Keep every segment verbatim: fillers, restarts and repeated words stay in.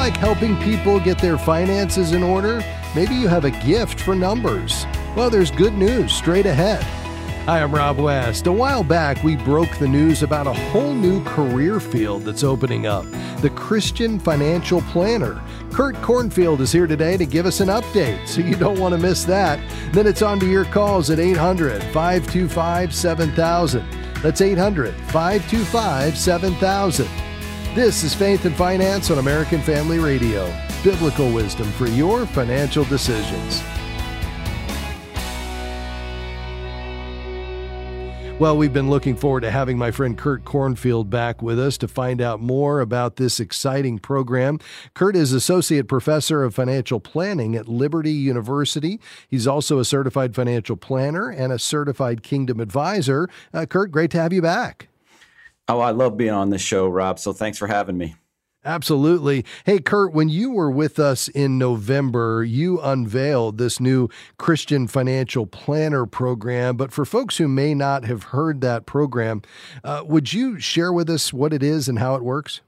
like helping people get their finances in order? Maybe you have a gift for numbers. Well, there's good news straight ahead. Hi, I'm Rob West. A while back, we broke the news about a whole new career field that's opening up, the Christian Financial Planner. Kurt Cornfield is here today to give us an update, so you don't want to miss that. Then it's on to your calls at eight hundred, five two five, seven thousand. That's eight hundred, five two five, seven thousand. This is Faith and Finance on American Family Radio. Biblical wisdom for your financial decisions. Well, we've been looking forward to having my friend Kurt Cornfield back with us to find out more about this exciting program. Kurt is Associate Professor of Financial Planning at Liberty University. He's also a certified financial planner and a certified Kingdom Advisor. Uh, Kurt, great to have you back. Oh, I love being on this show, Rob, so thanks for having me. Absolutely. Hey, Kurt, when you were with us in November, you unveiled this new Christian Financial Planner program. But for folks who may not have heard that program, uh, would you share with us what it is and how it works?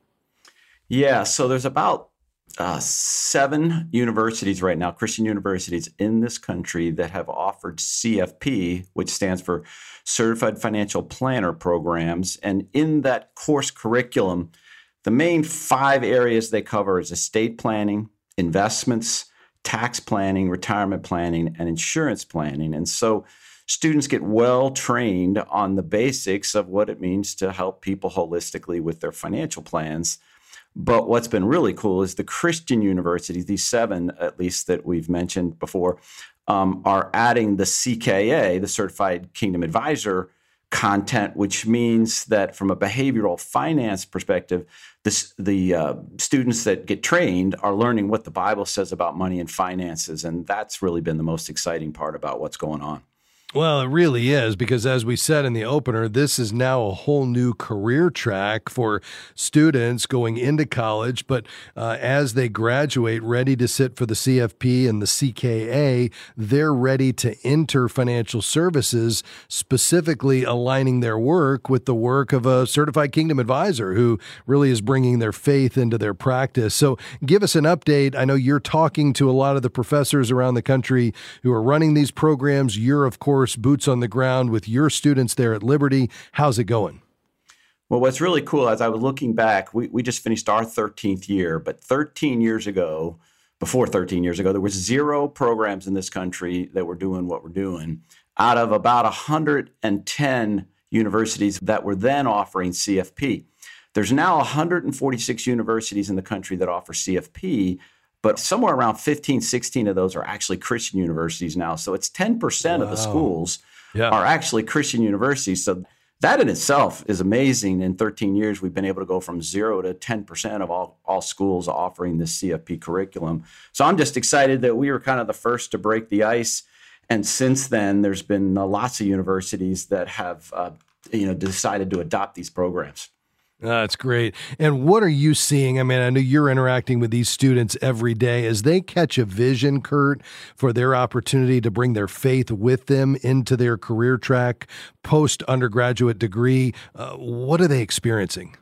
Yeah, so there's about uh, seven universities right now, Christian universities in this country that have offered C F P, which stands for Certified Financial Planner programs. And in that course curriculum, the main five areas they cover is estate planning, investments, tax planning, retirement planning, and insurance planning. And so students get well trained on the basics of what it means to help people holistically with their financial plans. But what's been really cool is the Christian universities, these seven at least that we've mentioned before, um, are adding the C K A, the Certified Kingdom Advisor content, which means that from a behavioral finance perspective, this, the uh, students that get trained are learning what the Bible says about money and finances. And that's really been the most exciting part about what's going on. Well, it really is, because as we said in the opener, this is now a whole new career track for students going into college. But uh, as they graduate, ready to sit for the C F P and the C K A, they're ready to enter financial services, specifically aligning their work with the work of a certified Kingdom Advisor who really is bringing their faith into their practice. So give us an update. I know you're talking to a lot of the professors around the country who are running these programs. You're, of course, boots on the ground with your students there at Liberty. How's it going? Well, what's really cool, as I was looking back, we, we just finished our thirteenth year, but thirteen years ago, before thirteen years ago, there was zero programs in this country that were doing what we're doing out of about one hundred ten universities that were then offering C F P. There's now one hundred forty-six universities in the country that offer C F P, but somewhere around fifteen, sixteen of those are actually Christian universities now. So it's ten percent wow. of the schools yeah. are actually Christian universities. So that in itself is amazing. In thirteen years, we've been able to go from zero to ten percent of all, all schools offering this C F P curriculum. So I'm just excited that we were kind of the first to break the ice. And since then, there's been uh, lots of universities that have uh, you know, decided to adopt these programs. That's great. And what are you seeing? I mean, I know you're interacting with these students every day as they catch a vision, Kurt, for their opportunity to bring their faith with them into their career track, post-undergraduate degree. Uh, what are they experiencing?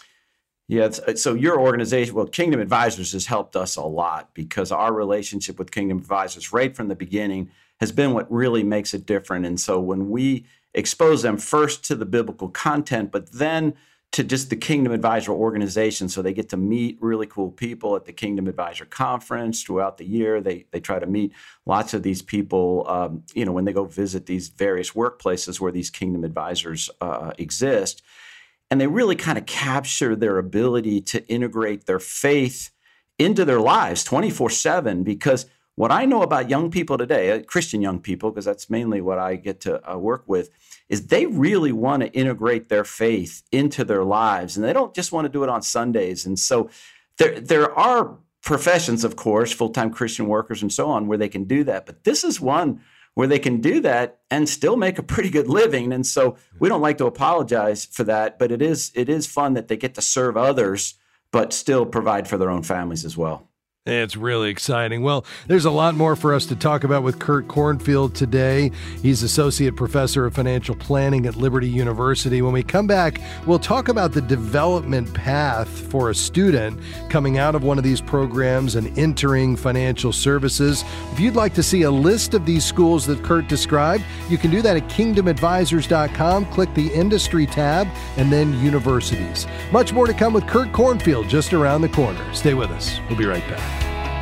Yeah, it's, so your organization, well, Kingdom Advisors has helped us a lot because our relationship with Kingdom Advisors right from the beginning has been what really makes it different. And so when we expose them first to the biblical content, but then to just the Kingdom Advisor organization, so they get to meet really cool people at the Kingdom Advisor Conference throughout the year. They they try to meet lots of these people, um, you know, when they go visit these various workplaces where these Kingdom Advisors uh, exist. And they really kind of capture their ability to integrate their faith into their lives twenty-four seven, because what I know about young people today, uh, Christian young people, because that's mainly what I get to uh, work with, is they really want to integrate their faith into their lives. And they don't just want to do it on Sundays. And so there, there are professions, of course, full-time Christian workers and so on, where they can do that. But this is one where they can do that and still make a pretty good living. And so we don't like to apologize for that, but it is it is fun that they get to serve others, but still provide for their own families as well. It's really exciting. Well, there's a lot more for us to talk about with Kurt Kornfield today. He's Associate Professor of Financial Planning at Liberty University. When we come back, we'll talk about the development path for a student coming out of one of these programs and entering financial services. If you'd like to see a list of these schools that Kurt described, you can do that at kingdom advisors dot com. Click the Industry tab and then Universities. Much more to come with Kurt Kornfield just around the corner. Stay with us. We'll be right back.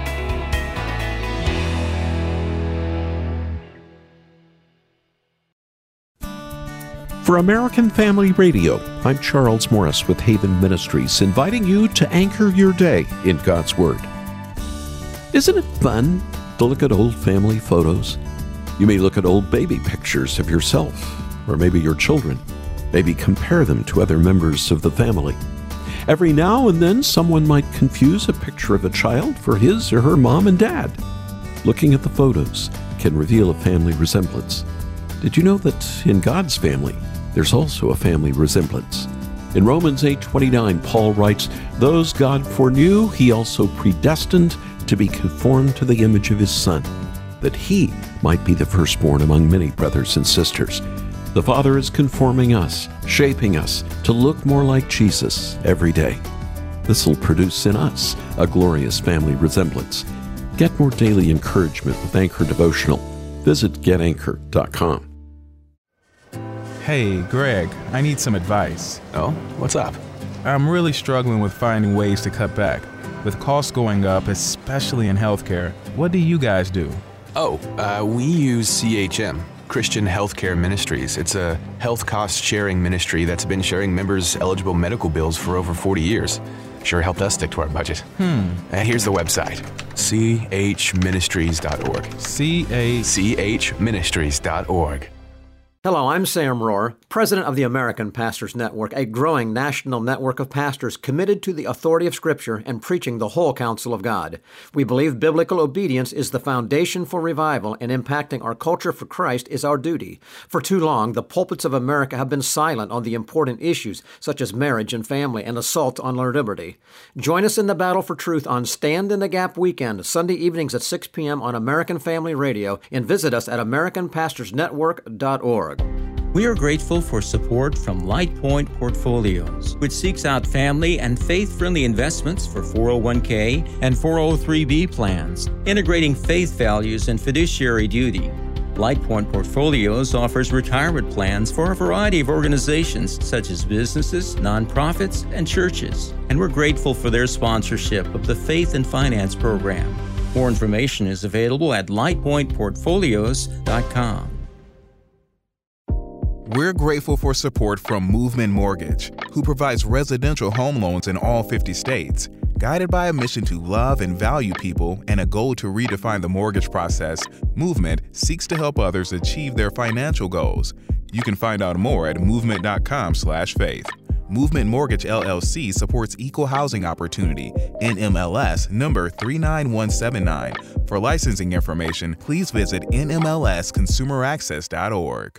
For American Family Radio, I'm Charles Morris with Haven Ministries, inviting you to anchor your day in God's Word. Isn't it fun to look at old family photos? You may look at old baby pictures of yourself, or maybe your children. Maybe compare them to other members of the family. Every now and then, someone might confuse a picture of a child for his or her mom and dad. Looking at the photos can reveal a family resemblance. Did you know that in God's family, there's also a family resemblance? In Romans eight twenty-nine, Paul writes, "Those God foreknew, he also predestined to be conformed to the image of his Son, that he might be the firstborn among many brothers and sisters." The Father is conforming us, shaping us to look more like Jesus every day. This will produce in us a glorious family resemblance. Get more daily encouragement with Anchor Devotional. Visit get anchor dot com. Hey, Greg, I need some advice. Oh, what's up? I'm really struggling with finding ways to cut back. With costs going up, especially in healthcare, what do you guys do? Oh, uh, we use C H M, Christian Healthcare Ministries. It's a health cost sharing ministry that's been sharing members' eligible medical bills for over forty years. Sure helped us stick to our budget. Hmm. And here's the website, c h ministries dot org. C A... c h ministries dot org. Hello, I'm Sam Rohr, president of the American Pastors Network, a growing national network of pastors committed to the authority of Scripture and preaching the whole counsel of God. We believe biblical obedience is the foundation for revival, and impacting our culture for Christ is our duty. For too long, the pulpits of America have been silent on the important issues such as marriage and family and assault on our liberty. Join us in the battle for truth on Stand in the Gap weekend, Sunday evenings at six p.m. on American Family Radio, and visit us at american pastors network dot org. We are grateful for support from LightPoint Portfolios, which seeks out family and faith-friendly investments for four oh one k and four oh three b plans, integrating faith values and fiduciary duty. LightPoint Portfolios offers retirement plans for a variety of organizations such as businesses, nonprofits, and churches, and we're grateful for their sponsorship of the Faith and Finance program. More information is available at light point portfolios dot com. We're grateful for support from Movement Mortgage, who provides residential home loans in all fifty states. Guided by a mission to love and value people and a goal to redefine the mortgage process, Movement seeks to help others achieve their financial goals. You can find out more at movement dot com slash faith. Movement Mortgage L L C supports equal housing opportunity, N M L S number three nine one seven nine. For licensing information, please visit N M L S consumer access dot org.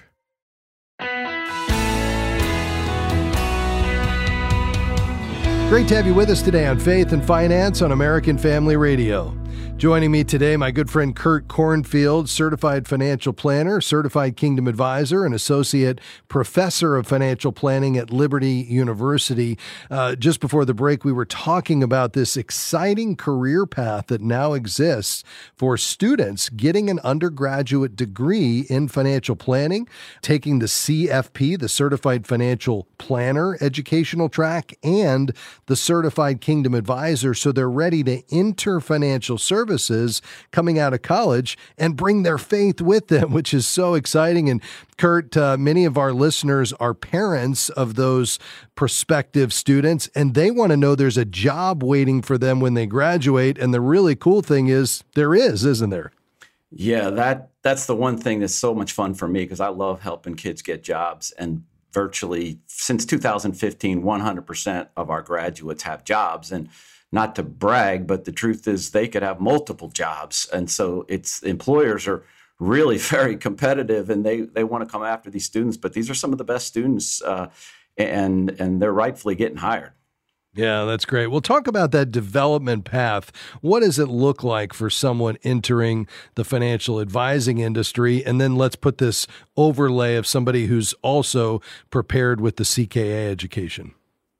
Great to have you with us today on Faith and Finance on American Family Radio. Joining me today, my good friend Kurt Kornfield, certified financial planner, certified Kingdom advisor, and associate professor of financial planning at Liberty University. Uh, just before the break, we were talking about this exciting career path that now exists for students getting an undergraduate degree in financial planning, taking the C F P, the Certified Financial Planner educational track, and the Certified Kingdom Advisor, so they're ready to enter financial services coming out of college and bring their faith with them, which is so exciting. And Kurt, uh, many of our listeners are parents of those prospective students, and they want to know there's a job waiting for them when they graduate. And the really cool thing is there is, isn't there? Yeah, that that's the one thing that's so much fun for me, because I love helping kids get jobs. And virtually since two thousand fifteen, one hundred percent of our graduates have jobs. And not to brag, but the truth is they could have multiple jobs. And so it's employers are really very competitive, and they, they want to come after these students. But these are some of the best students, uh, and and they're rightfully getting hired. Yeah, that's great. We'll talk about that development path. What does it look like for someone entering the financial advising industry? And then let's put this overlay of somebody who's also prepared with the C K A education.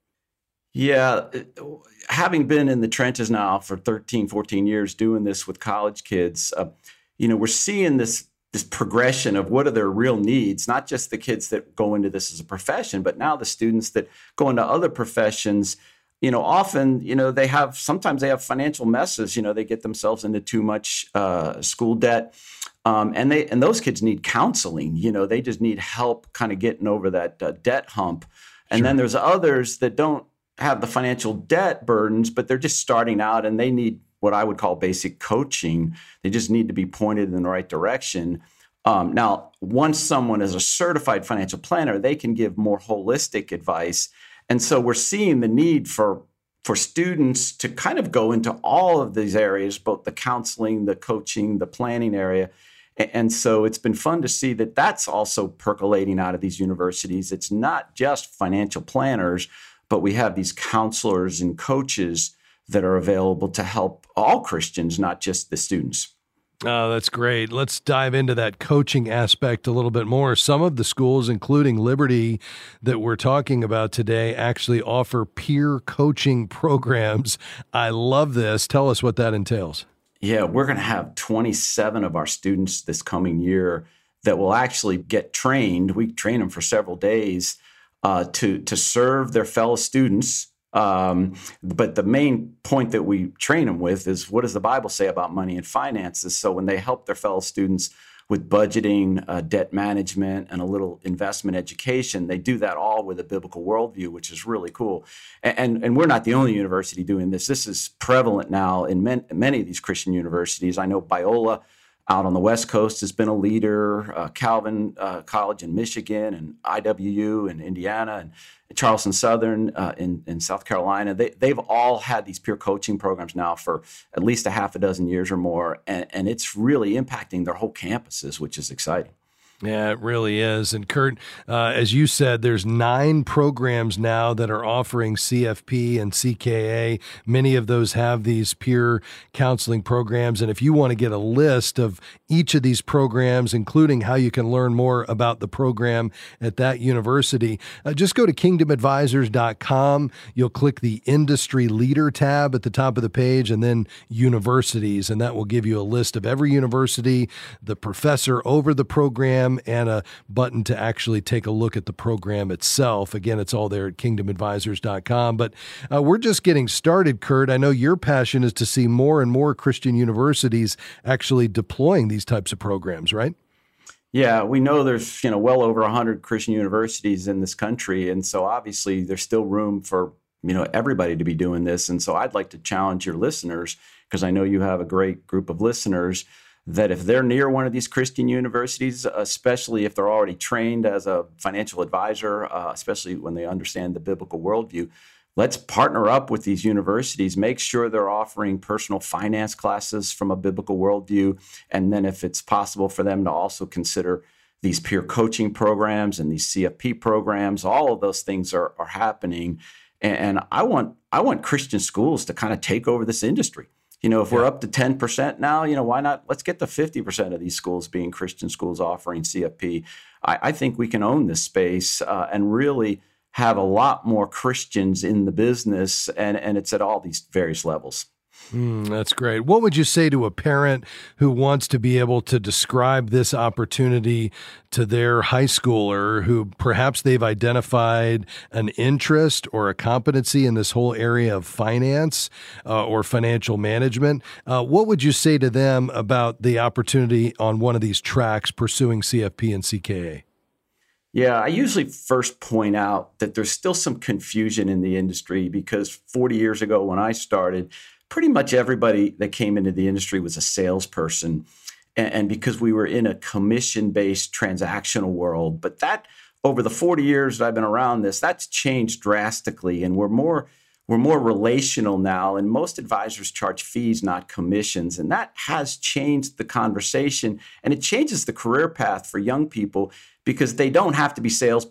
Yeah, having been in the trenches now for thirteen, fourteen years doing this with college kids, uh, you know, we're seeing this this progression of what are their real needs, not just the kids that go into this as a profession, but now the students that go into other professions. You know, often, you know, they have, sometimes they have financial messes, you know, they get themselves into too much uh, school debt. Um, and they, and those kids need counseling, you know, they just need help kind of getting over that uh, debt hump. And sure. Then there's others that don't have the financial debt burdens, but they're just starting out and they need what I would call basic coaching. They just need to be pointed in the right direction. Um, now, once someone is a certified financial planner, they can give more holistic advice. And so we're seeing the need for, for students to kind of go into all of these areas, both the counseling, the coaching, the planning area. And so it's been fun to see that that's also percolating out of these universities. It's not just financial planners, but we have these counselors and coaches that are available to help all Christians, not just the students. Oh, that's great. Let's dive into that coaching aspect a little bit more. Some of the schools, including Liberty, that we're talking about today, actually offer peer coaching programs. I love this. Tell us what that entails. Yeah, we're going to have twenty-seven of our students this coming year that will actually get trained. We train them for several days uh, to, to serve their fellow students. Um, but the main point that we train them with is, what does the Bible say about money and finances? So when they help their fellow students with budgeting, uh, debt management, and a little investment education, they do that all with a biblical worldview, which is really cool. And, and, and we're not the only university doing this. This is prevalent now in men, many of these Christian universities. I know Biola out on the West Coast has been a leader, uh, Calvin uh, College in Michigan, and I W U in Indiana, and Charleston Southern uh, in, in South Carolina. They, they've all had these peer coaching programs now for at least a half a dozen years or more, and, and it's really impacting their whole campuses, which is exciting. Yeah, it really is. And Kurt, uh, as you said, there's nine programs now that are offering C F P and C K A. Many of those have these peer counseling programs. And if you want to get a list of each of these programs, including how you can learn more about the program at that university, uh, just go to kingdom advisors dot com. You'll click the Industry Leader tab at the top of the page, and then Universities, and that will give you a list of every university, the professor over the program, and a button to actually take a look at the program itself. Again, it's all there at kingdom advisors dot com. But uh, we're just getting started, Kurt. I know your passion is to see more and more Christian universities actually deploying these types of programs, right? Yeah, we know there's, you know, well over one hundred Christian universities in this country. And so obviously there's still room for, you know, everybody to be doing this. And so I'd like to challenge your listeners, because I know you have a great group of listeners, that if they're near one of these Christian universities, especially if they're already trained as a financial advisor, uh, especially when they understand the biblical worldview, let's partner up with these universities, make sure they're offering personal finance classes from a biblical worldview. And then if it's possible for them to also consider these peer coaching programs and these C F P programs, all of those things are, are happening. And, and I want I want Christian schools to kind of take over this industry. You know, if we're up to ten percent now, you know, why not? Let's get to fifty percent of these schools being Christian schools offering C F P. I, I think we can own this space uh, and really have a lot more Christians in the business, and, and it's at all these various levels. Mm, that's great. What would you say to a parent who wants to be able to describe this opportunity to their high schooler who perhaps they've identified an interest or a competency in this whole area of finance uh, or financial management? Uh, what would you say to them about the opportunity on one of these tracks pursuing C F P and C K A? Yeah, I usually first point out that there's still some confusion in the industry, because forty years ago when I started, pretty much everybody that came into the industry was a salesperson. And because we were in a commission-based transactional world. But that, over the forty years that I've been around this, that's changed drastically. And we're more we're more relational now. And most advisors charge fees, not commissions. And that has changed the conversation. And it changes the career path for young people, because they don't have to be salespeople.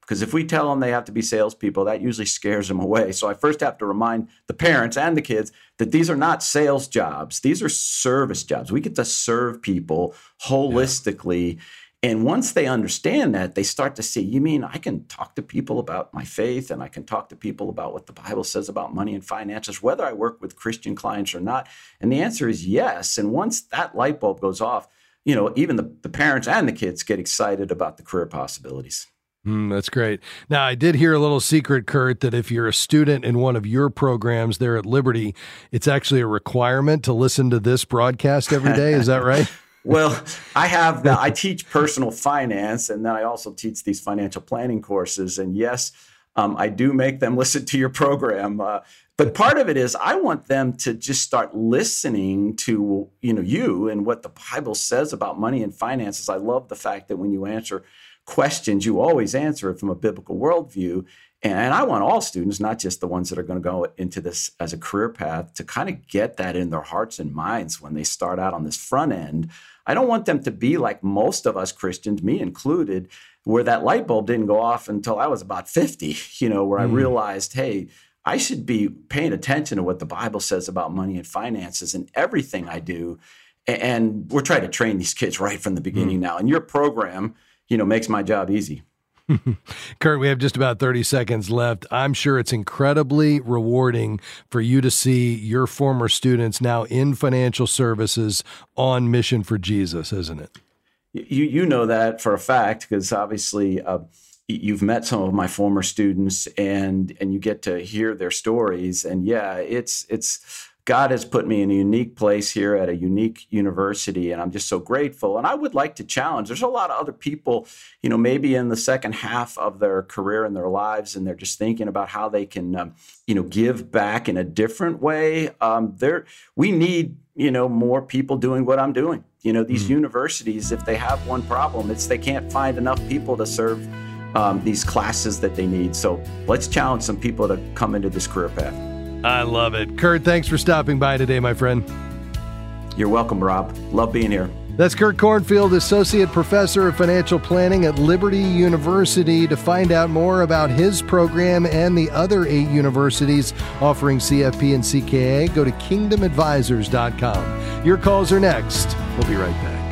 Because if we tell them they have to be salespeople, that usually scares them away. So I first have to remind the parents and the kids that these are not sales jobs. These are service jobs. We get to serve people holistically. Yeah. And once they understand that, they start to see, you mean I can talk to people about my faith, and I can talk to people about what the Bible says about money and finances, whether I work with Christian clients or not? And the answer is yes. And once that light bulb goes off, you know, even the, the parents and the kids get excited about the career possibilities. Mm, that's great. Now, I did hear a little secret, Kurt, that if you're a student in one of your programs there at Liberty, it's actually a requirement to listen to this broadcast every day. Is that right? Well, I have the, I teach personal finance, and then I also teach these financial planning courses. And yes, um, I do make them listen to your program. Uh, but part of it is I want them to just start listening to, you know, you and what the Bible says about money and finances. I love the fact that when you answer questions, you always answer it from a biblical worldview. And I want all students, not just the ones that are going to go into this as a career path, to kind of get that in their hearts and minds when they start out on this front end. I don't want them to be like most of us Christians, me included, where that light bulb didn't go off until I was about fifty, you know, where mm. I realized, hey, I should be paying attention to what the Bible says about money and finances in everything I do. And we're trying to train these kids right from the beginning mm. now. And your program, you know, makes my job easy. Kurt, we have just about thirty seconds left. I'm sure it's incredibly rewarding for you to see your former students now in financial services on mission for Jesus, isn't it? You you know that for a fact, because obviously uh, you've met some of my former students, and and you get to hear their stories. And yeah, it's it's God has put me in a unique place here at a unique university, and I'm just so grateful. And I would like to challenge. There's a lot of other people, you know, maybe in the second half of their career and their lives, and they're just thinking about how they can, um, you know, give back in a different way. Um, there, we need, you know, more people doing what I'm doing. You know, these mm-hmm. universities, if they have one problem, it's they can't find enough people to serve um, these classes that they need. So let's challenge some people to come into this career path. I love it. Kurt, thanks for stopping by today, my friend. You're welcome, Rob. Love being here. That's Kurt Kornfield, Associate Professor of Financial Planning at Liberty University. To find out more about his program and the other eight universities offering C F P and C K A, go to kingdom advisors dot com. Your calls are next. We'll be right back.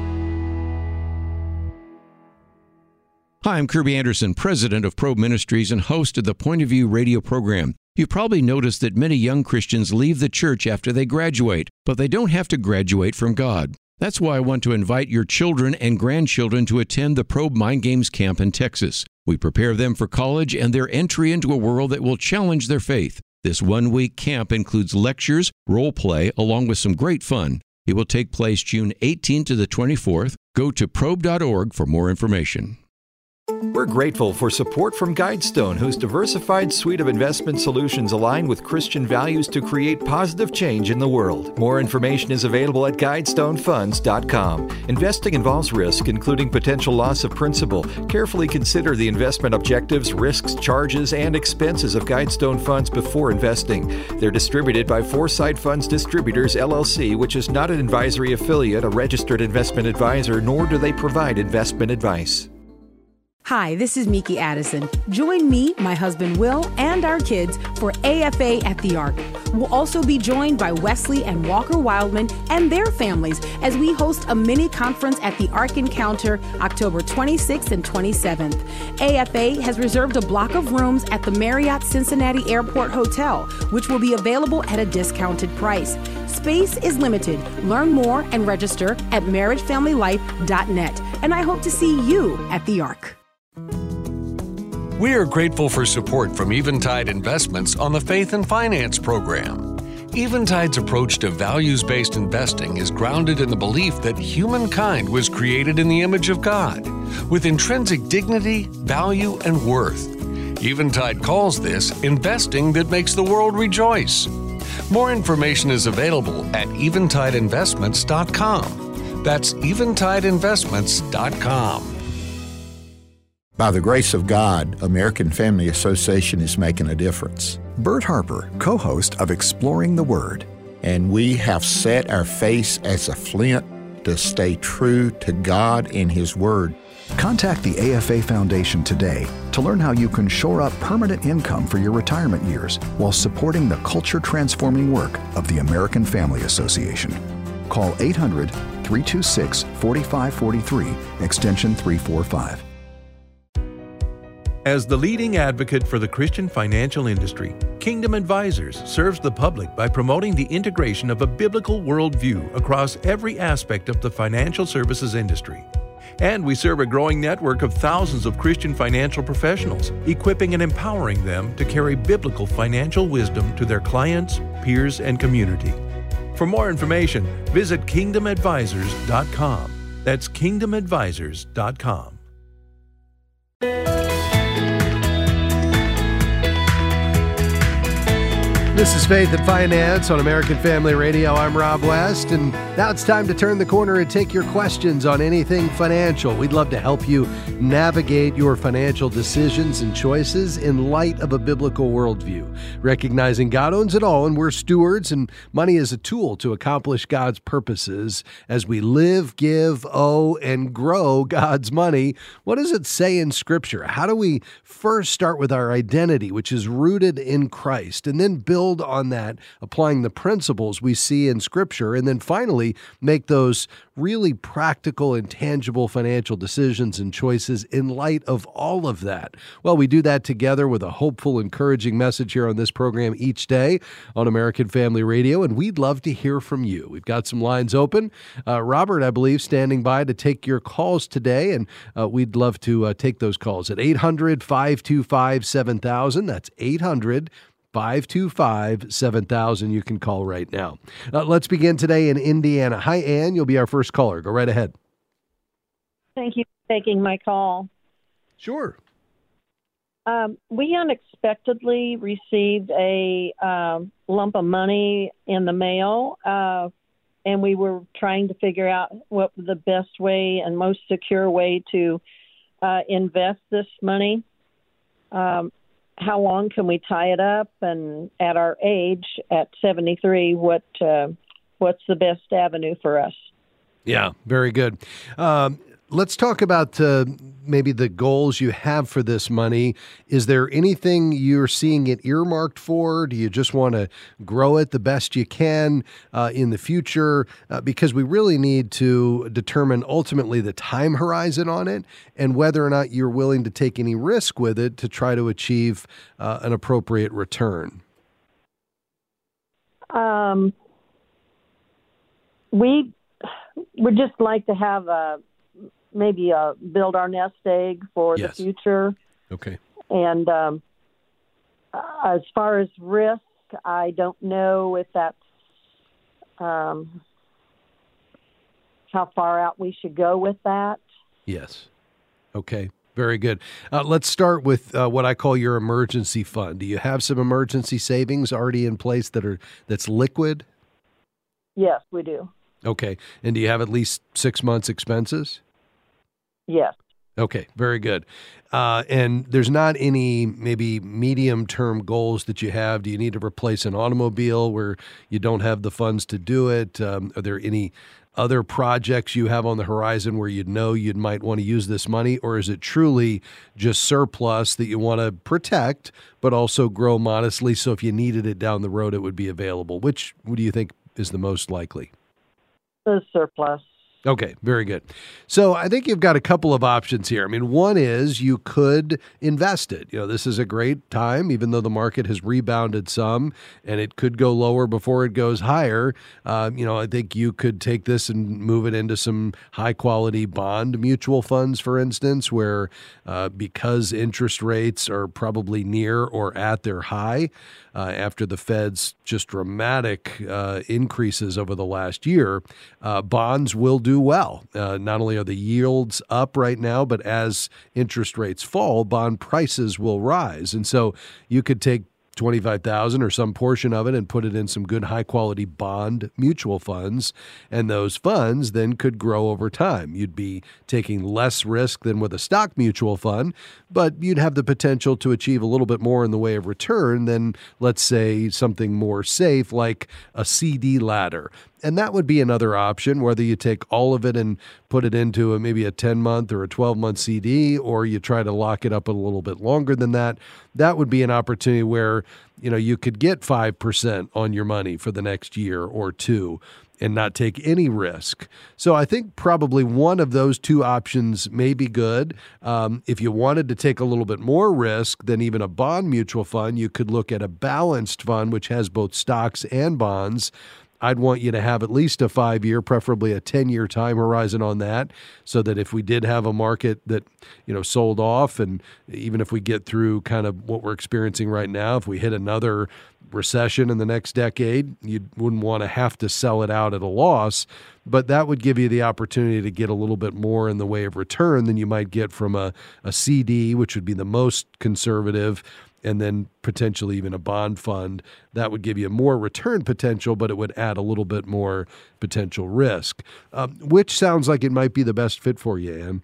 Hi, I'm Kirby Anderson, President of Probe Ministries and host of the Point of View radio program. You've probably noticed that many young Christians leave the church after they graduate, but they don't have to graduate from God. That's why I want to invite your children and grandchildren to attend the Probe Mind Games Camp in Texas. We prepare them for college and their entry into a world that will challenge their faith. This one-week camp includes lectures, role play, along with some great fun. It will take place June eighteenth to the twenty-fourth. Go to probe dot org for more information. We're grateful for support from Guidestone, whose diversified suite of investment solutions align with Christian values to create positive change in the world. More information is available at guidestone funds dot com. Investing involves risk, including potential loss of principal. Carefully consider the investment objectives, risks, charges, and expenses of Guidestone Funds before investing. They're distributed by Foresight Funds Distributors, L L C, which is not an advisory affiliate, a registered investment advisor, nor do they provide investment advice. Hi, this is Miki Addison. Join me, my husband Will, and our kids for A F A at the Ark. We'll also be joined by Wesley and Walker Wildman and their families as we host a mini conference at the Ark Encounter October twenty-sixth and twenty-seventh. A F A has reserved a block of rooms at the Marriott Cincinnati Airport Hotel, which will be available at a discounted price. Space is limited. Learn more and register at marriage family life dot net. And I hope to see you at the Ark. We are grateful for support from Eventide Investments on the Faith and Finance program. Eventide's approach to values-based investing is grounded in the belief that humankind was created in the image of God, with intrinsic dignity, value, and worth. Eventide calls this investing that makes the world rejoice. More information is available at eventide investments dot com. That's eventide investments dot com. By the grace of God, American Family Association is making a difference. Bert Harper, co-host of Exploring the Word. And we have set our face as a flint to stay true to God and His Word. Contact the A F A Foundation today to learn how you can shore up permanent income for your retirement years while supporting the culture-transforming work of the American Family Association. Call eight hundred, three two six, four five four three, extension three forty-five. As the leading advocate for the Christian financial industry, Kingdom Advisors serves the public by promoting the integration of a biblical worldview across every aspect of the financial services industry. And we serve a growing network of thousands of Christian financial professionals, equipping and empowering them to carry biblical financial wisdom to their clients, peers, and community. For more information, visit kingdom advisors dot com. That's kingdom advisors dot com. This is Faith and Finance on American Family Radio. I'm Rob West, and now it's time to turn the corner and take your questions on anything financial. We'd love to help you navigate your financial decisions and choices in light of a biblical worldview, recognizing God owns it all and we're stewards, and money is a tool to accomplish God's purposes as we live, give, owe, and grow God's money. What does it say in Scripture? How do we first start with our identity, which is rooted in Christ, and then build on that, applying the principles we see in Scripture, and then finally make those really practical and tangible financial decisions and choices in light of all of that? Well, we do that together with a hopeful, encouraging message here on this program each day on American Family Radio, and we'd love to hear from you. We've got some lines open. Uh, Robert, I believe, standing by to take your calls today, and uh, we'd love to uh, take those calls at eight hundred, five two five, seven thousand. That's eight hundred, five two five, seven thousand. You can call right now. Uh, let's begin today in Indiana. Hi, Ann. You'll be our first caller. Go right ahead. Thank you for taking my call. Sure. Um, we unexpectedly received a um, lump of money in the mail, uh, and we were trying to figure out what the best way and most secure way to uh, invest this money. Um, how long can we tie it up? And at our age, at seventy-three, what uh, what's the best avenue for us? Yeah, very good. Um, let's talk about uh, maybe the goals you have for this money. Is there anything you're seeing it earmarked for? Do you just want to grow it the best you can uh, in the future? Uh, because we really need to determine ultimately the time horizon on it and whether or not you're willing to take any risk with it to try to achieve uh, an appropriate return. Um, we would just like to have a maybe uh, build our nest egg for yes. the future. Okay. And um, as far as risk, I don't know if that's um, how far out we should go with that. Yes. Okay. Very good. Uh, let's start with uh, what I call your emergency fund. Do you have some emergency savings already in place that are that's liquid? Yes, we do. Okay. And do you have at least six months expenses? Yes. Okay, very good. Uh, and there's not any maybe medium-term goals that you have? Do you need to replace an automobile where you don't have the funds to do it? Um, are there any other projects you have on the horizon where you know you might want to use this money? Or is it truly just surplus that you want to protect, but also grow modestly so if you needed it down the road, it would be available? Which do you think is the most likely? The surplus. Okay, very good. So I think you've got a couple of options here. I mean, one is you could invest it. You know, this is a great time, even though the market has rebounded some and it could go lower before it goes higher. Uh, you know, I think you could take this and move it into some high quality bond mutual funds, for instance, where uh, because interest rates are probably near or at their high uh, after the Fed's just dramatic uh, increases over the last year, uh, bonds will do do well. Uh, not only are the yields up right now, but as interest rates fall, bond prices will rise. And so you could take twenty-five thousand dollars or some portion of it and put it in some good high-quality bond mutual funds, and those funds then could grow over time. You'd be taking less risk than with a stock mutual fund, but you'd have the potential to achieve a little bit more in the way of return than, let's say, something more safe like a C D ladder. And that would be another option, whether you take all of it and put it into a, maybe a ten-month or a twelve-month C D, or you try to lock it up a little bit longer than that. That would be an opportunity where, you know, you could get five percent on your money for the next year or two and not take any risk. So I think probably one of those two options may be good. Um, if you wanted to take a little bit more risk than even a bond mutual fund, you could look at a balanced fund, which has both stocks and bonds. I'd want you to have at least a five-year, preferably a ten-year time horizon on that, so that if we did have a market that, you know, sold off, and even if we get through kind of what we're experiencing right now, if we hit another recession in the next decade, you wouldn't want to have to sell it out at a loss, but that would give you the opportunity to get a little bit more in the way of return than you might get from a, a C D, which would be the most conservative, and then potentially even a bond fund. That would give you more return potential, but it would add a little bit more potential risk. Um, which sounds like it might be the best fit for you, Ann?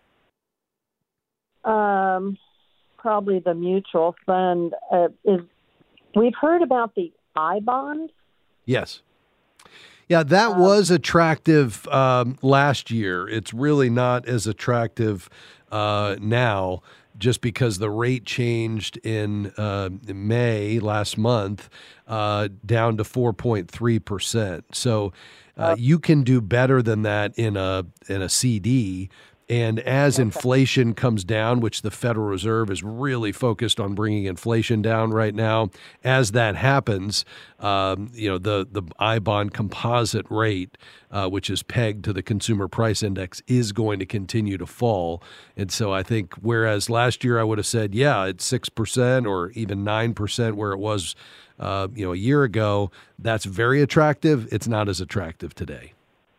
Um, probably the mutual fund. Uh, is we've heard about the I bond. Yes. Yeah, that was attractive um, last year. It's really not as attractive uh, now, just because the rate changed in uh, May last month uh, down to four point three percent. So uh, you can do better than that in a in a C D. And as inflation comes down, which the Federal Reserve is really focused on bringing inflation down right now, as that happens, um, you know, the the I bond composite rate, uh, which is pegged to the Consumer Price Index, is going to continue to fall. And so I think whereas last year I would have said, yeah, it's six percent or even nine percent where it was, uh, you know, a year ago, that's very attractive. It's not as attractive today.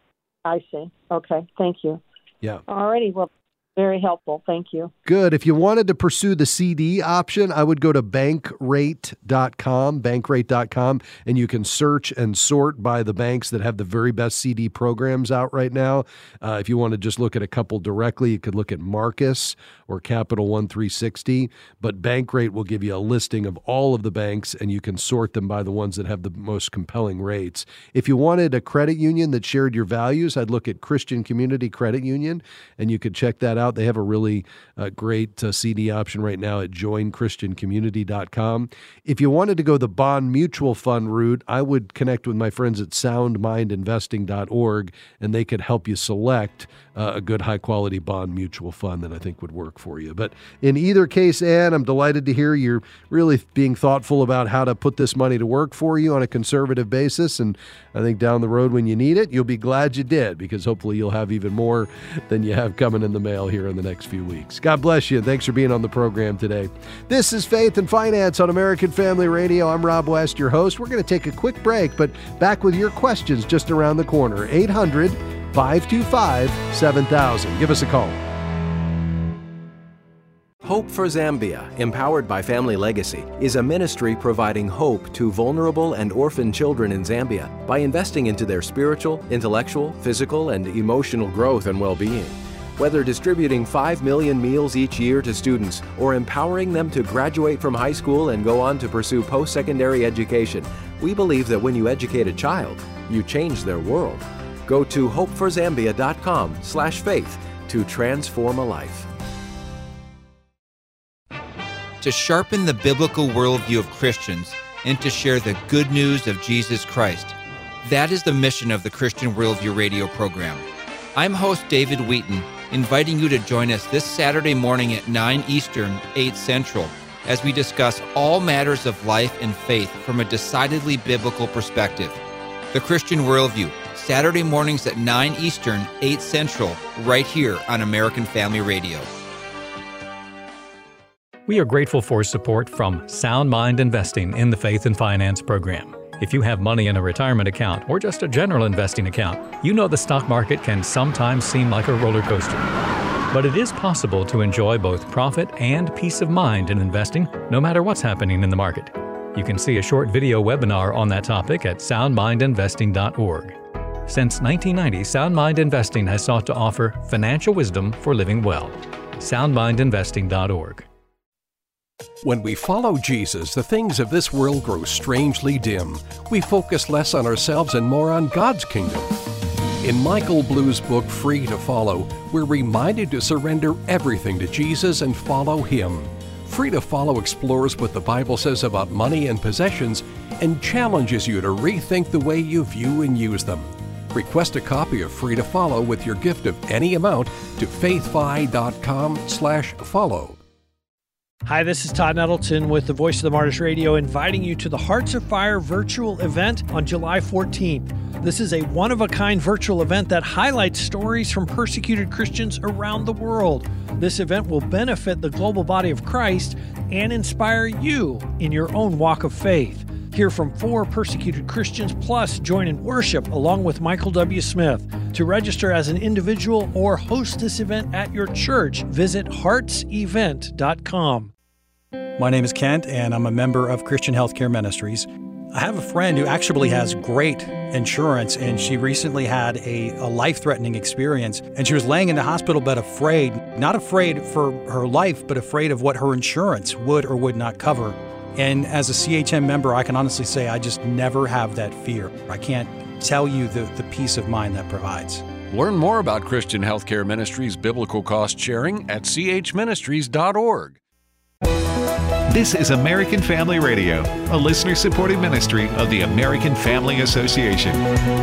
I see. Okay. Thank you. Yeah. All righty. Well, very helpful. Thank you. Good. If you wanted to pursue the C D option, I would go to bankrate dot com, bankrate dot com, and you can search and sort by the banks that have the very best C D programs out right now. Uh, if you want to just look at a couple directly, you could look at Marcus or Capital One three sixty, but Bankrate will give you a listing of all of the banks, and you can sort them by the ones that have the most compelling rates. If you wanted a credit union that shared your values, I'd look at Christian Community Credit Union, and you could check that out. They have a really uh, great uh, C D option right now at join christian community dot com. If you wanted to go the bond mutual fund route, I would connect with my friends at sound mind investing dot org, and they could help you select uh, a good high-quality bond mutual fund that I think would work for you. But in either case, Ann, I'm delighted to hear you're really being thoughtful about how to put this money to work for you on a conservative basis, and I think down the road when you need it, you'll be glad you did, because hopefully you'll have even more than you have coming in the mail here in the next few weeks. God bless you, and thanks for being on the program today. This is Faith and Finance on American Family Radio. I'm Rob West, your host. We're going to take a quick break, but back with your questions just around the corner. eight hundred, five two five, seven thousand. Give us a call. Hope for Zambia, empowered by Family Legacy, is a ministry providing hope to vulnerable and orphan children in Zambia by investing into their spiritual, intellectual, physical, and emotional growth and well-being. Whether distributing five million meals each year to students or empowering them to graduate from high school and go on to pursue post-secondary education, we believe that when you educate a child, you change their world. Go to hope for zambia dot com slash faith to transform a life. To sharpen the biblical worldview of Christians and to share the good news of Jesus Christ. That is the mission of the Christian Worldview radio program. I'm host David Wheaton, inviting you to join us this Saturday morning at nine Eastern, eight Central, as we discuss all matters of life and faith from a decidedly biblical perspective. The Christian Worldview, Saturday mornings at nine Eastern, eight Central, right here on American Family Radio. We are grateful for support from Sound Mind Investing in the Faith and Finance program. If you have money in a retirement account or just a general investing account, you know the stock market can sometimes seem like a roller coaster. But it is possible to enjoy both profit and peace of mind in investing, no matter what's happening in the market. You can see a short video webinar on that topic at sound mind investing dot org. Since nineteen ninety, Sound Mind Investing has sought to offer financial wisdom for living well. sound mind investing dot org. When we follow Jesus, the things of this world grow strangely dim. We focus less on ourselves and more on God's kingdom. In Michael Blue's book, Free to Follow, we're reminded to surrender everything to Jesus and follow Him. Free to Follow explores what the Bible says about money and possessions and challenges you to rethink the way you view and use them. Request a copy of Free to Follow with your gift of any amount to faithfi.com slash follow. Hi, this is Todd Nettleton with the Voice of the Martyrs Radio, inviting you to the Hearts of Fire virtual event on July fourteenth. This is a one-of-a-kind virtual event that highlights stories from persecuted Christians around the world. This event will benefit the global body of Christ and inspire you in your own walk of faith. Hear from four persecuted Christians, plus join in worship along with Michael W. Smith. To register as an individual or host this event at your church, visit hearts event dot com. My name is Kent, and I'm a member of Christian Healthcare Ministries. I have a friend who actually has great insurance, and she recently had a, a life-threatening experience, and she was laying in the hospital bed afraid, not afraid for her life, but afraid of what her insurance would or would not cover. And as a C H M member, I can honestly say I just never have that fear. I can't tell you the, the peace of mind that provides. Learn more about Christian Healthcare Ministries biblical cost sharing at c h ministries dot org. This is American Family Radio, a listener-supported ministry of the American Family Association.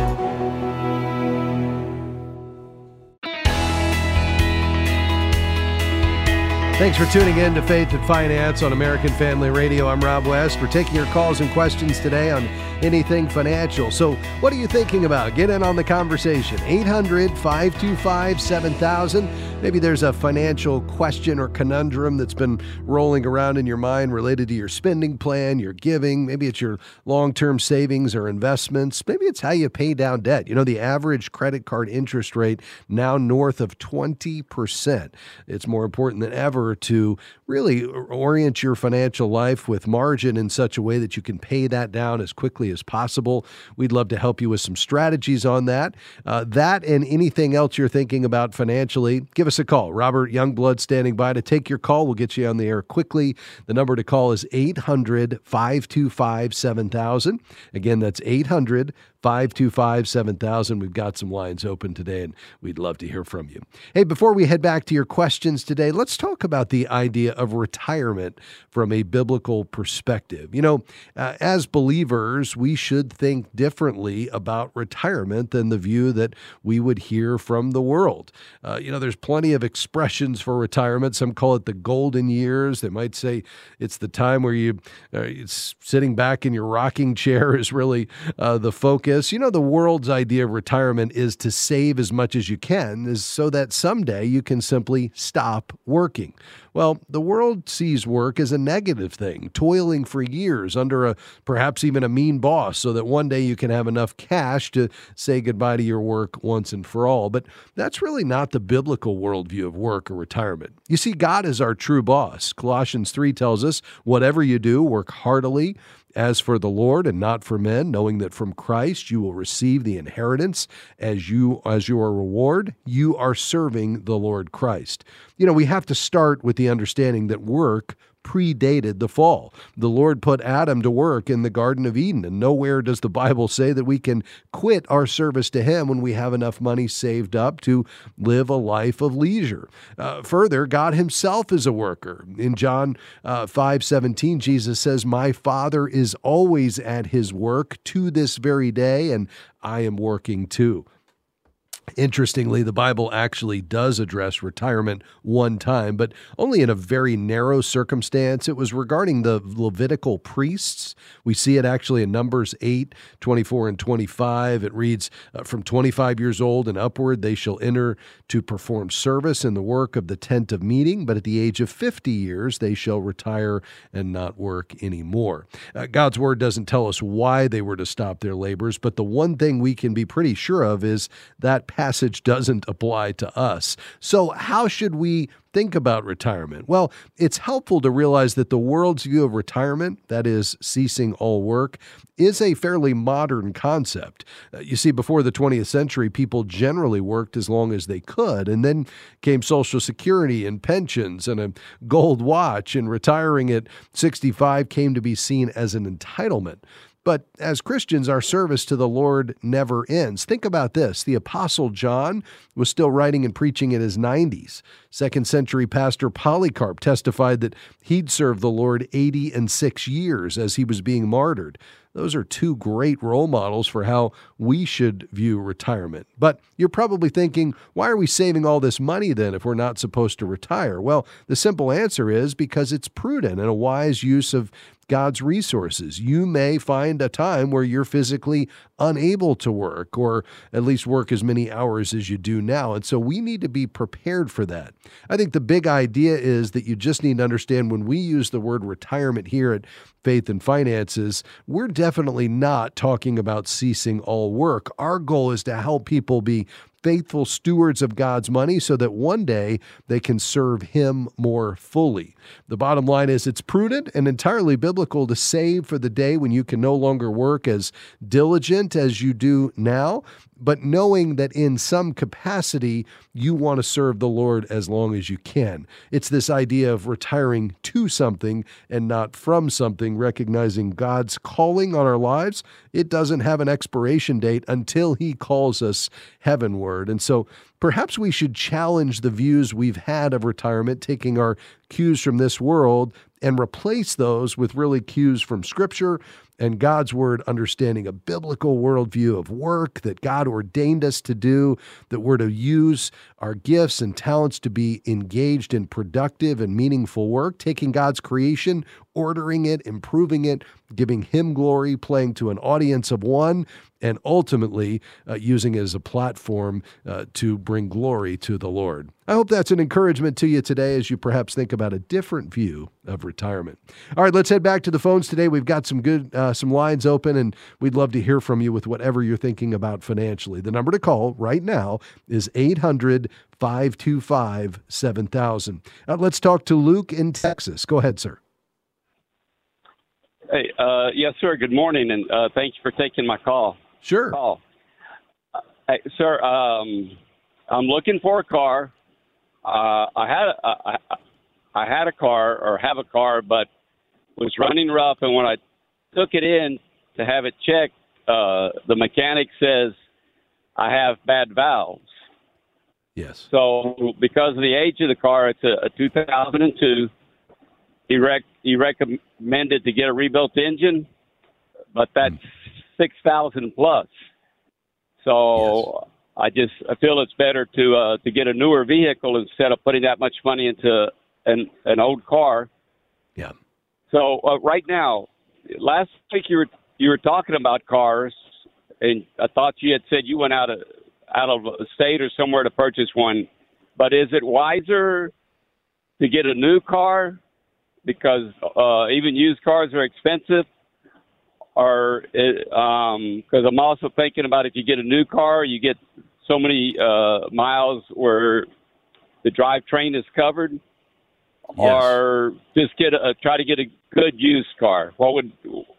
Thanks for tuning in to Faith and Finance on American Family Radio. I'm Rob West. We're taking your calls and questions today on anything financial. So what are you thinking about? Get in on the conversation. eight hundred, five two five, seven thousand. Maybe there's a financial question or conundrum that's been rolling around in your mind related to your spending plan, your giving. Maybe it's your long-term savings or investments. Maybe it's how you pay down debt. You know, the average credit card interest rate now north of twenty percent. It's more important than ever to really orient your financial life with margin in such a way that you can pay that down as quickly as possible. We'd love to help you with some strategies on that. Uh, that and anything else you're thinking about financially, give us a call. Robert Youngblood standing by to take your call. We'll get you on the air quickly. The number to call is eight hundred, five two five, seven thousand. Again, that's eight hundred, five two five, seven thousand. We've got some lines open today, and we'd love to hear from you. Hey, before we head back to your questions today, let's talk about the idea of retirement from a biblical perspective. You know, uh, as believers, we should think differently about retirement than the view that we would hear from the world. Uh, you know, there's plenty of expressions for retirement. Some call it the golden years. They might say it's the time where you, uh, it's sitting back in your rocking chair is really uh, the focus. You know, the world's idea of retirement is to save as much as you can, is so that someday you can simply stop working. Well, the world sees work as a negative thing, toiling for years under a perhaps even a mean boss so that one day you can have enough cash to say goodbye to your work once and for all. But that's really not the biblical worldview of work or retirement. You see, God is our true boss. Colossians three tells us, whatever you do, work heartily as for the Lord and not for men, knowing that from Christ you will receive the inheritance as you as your reward. You are serving the Lord Christ. You know, we have to start with the understanding that work predated the fall. The Lord put Adam to work in the Garden of Eden, and nowhere does the Bible say that we can quit our service to Him when we have enough money saved up to live a life of leisure. Uh, further, God Himself is a worker. In John uh, five seventeen, Jesus says, "My Father is always at His work to this very day, and I am working too." Interestingly, the Bible actually does address retirement one time, but only in a very narrow circumstance. It was regarding the Levitical priests. We see it actually in Numbers eight, twenty-four and twenty-five. It reads, uh, from twenty-five years old and upward, they shall enter to perform service in the work of the tent of meeting, but at the age of fifty years, they shall retire and not work anymore. Uh, God's word doesn't tell us why they were to stop their labors, but the one thing we can be pretty sure of is that passage doesn't apply to us. So how should we think about retirement? Well, it's helpful to realize that the world's view of retirement, that is, ceasing all work, is a fairly modern concept. Uh, you see, before the twentieth century, people generally worked as long as they could, and then came Social Security and pensions and a gold watch, and retiring at sixty-five came to be seen as an entitlement. But as Christians, our service to the Lord never ends. Think about this. The Apostle John was still writing and preaching in his nineties. Second century pastor Polycarp testified that he'd served the Lord eighty and six years as he was being martyred. Those are two great role models for how we should view retirement. But you're probably thinking, why are we saving all this money then if we're not supposed to retire? Well, the simple answer is because it's prudent and a wise use of God's resources. You may find a time where you're physically unable to work, or at least work as many hours as you do now. And so we need to be prepared for that. I think the big idea is that you just need to understand when we use the word retirement here at Faith and Finances, we're definitely not talking about ceasing all work. Our goal is to help people be faithful stewards of God's money so that one day they can serve Him more fully. The bottom line is it's prudent and entirely biblical to save for the day when you can no longer work as diligent as you do now, but knowing that in some capacity you want to serve the Lord as long as you can. It's this idea of retiring to something and not from something, recognizing God's calling on our lives. It doesn't have an expiration date until He calls us heavenward. And so perhaps we should challenge the views we've had of retirement, taking our cues from this world and replace those with really cues from Scripture and God's Word, understanding a biblical worldview of work that God ordained us to do, that we're to use our gifts and talents to be engaged in productive and meaningful work, taking God's creation, ordering it, improving it, giving Him glory, playing to an audience of one, and ultimately uh, using it as a platform uh, to bring glory to the Lord. I hope that's an encouragement to you today as you perhaps think about a different view of retirement. All right, let's head back to the phones today. We've got some good, uh, some lines open, and we'd love to hear from you with whatever you're thinking about financially. The number to call right now is eight hundred, five two five, seven thousand. Uh, let's talk to Luke in Texas. Go ahead, sir. Hey, uh, yes, sir. Good morning, and uh, thank you for taking my call. Sure. Call. Uh, hey, sir, um, I'm looking for a car. Uh, I had a, I, I had a car or have a car, but was running rough, and when I took it in to have it checked, uh, the mechanic says I have bad valves. Yes. So because of the age of the car, it's a, a two thousand two. He rec he recommended to get a rebuilt engine, but that's six thousand plus. So yes. I just I feel it's better to uh, to get a newer vehicle instead of putting that much money into an an old car. Yeah. So uh, right now, last week you were you were talking about cars, and I thought you had said you went out of out of a state or somewhere to purchase one. But is it wiser to get a new car? Because uh, even used cars are expensive, or um, because I'm also thinking about if you get a new car, you get so many uh, miles where the drivetrain is covered, yes. Or just get a, try to get a good used car. What would,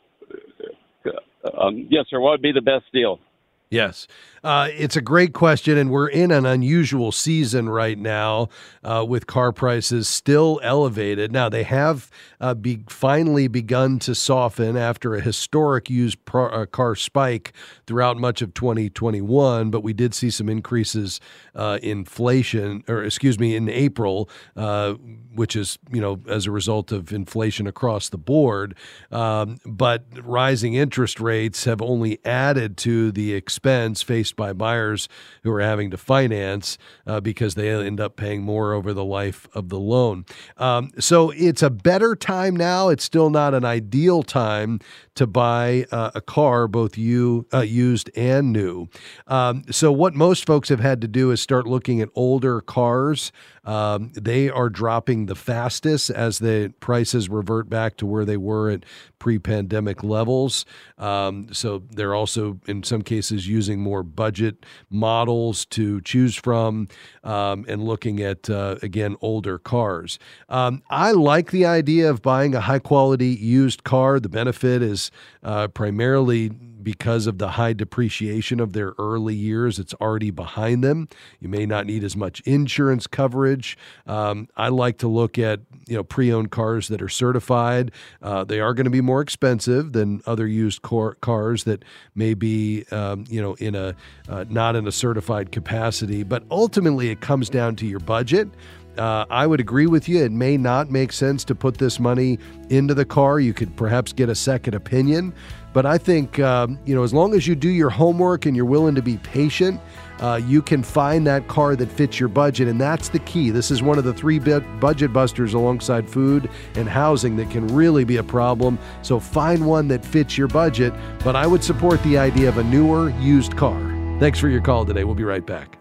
um, yes, sir, what would be the best deal? Yes. Uh, it's a great question, and we're in an unusual season right now uh, with car prices still elevated. Now, they have uh, be finally begun to soften after a historic used pro- uh, car spike throughout much of twenty twenty-one, but we did see some increases uh, in inflation, or excuse me, in April, uh, which is, you know, as a result of inflation across the board. Um, but rising interest rates have only added to the expense faced by buyers who are having to finance uh, because they end up paying more over the life of the loan. Um, so it's a better time now. It's still not an ideal time to buy uh, a car, both you, uh, used and new. Um, so what most folks have had to do is start looking at older cars Um, they are dropping the fastest as the prices revert back to where they were at pre-pandemic levels. Um, so they're also, in some cases, using more budget models to choose from um, and looking at, uh, again, older cars. Um, I like the idea of buying a high-quality used car. The benefit is uh, primarily because of the high depreciation of their early years. It's already behind them. You may not need as much insurance coverage. Um, I like to look at, you know, pre-owned cars that are certified. Uh, they are going to be more expensive than other used car- cars that may be, um, you know, in a uh, not in a certified capacity. But ultimately, it comes down to your budget. Uh, I would agree with you. It may not make sense to put this money into the car. You could perhaps get a second opinion. But I think, um, you know, as long as you do your homework and you're willing to be patient, uh, you can find that car that fits your budget. And that's the key. This is one of the three budget busters alongside food and housing that can really be a problem. So find one that fits your budget. But I would support the idea of a newer used car. Thanks for your call today. We'll be right back.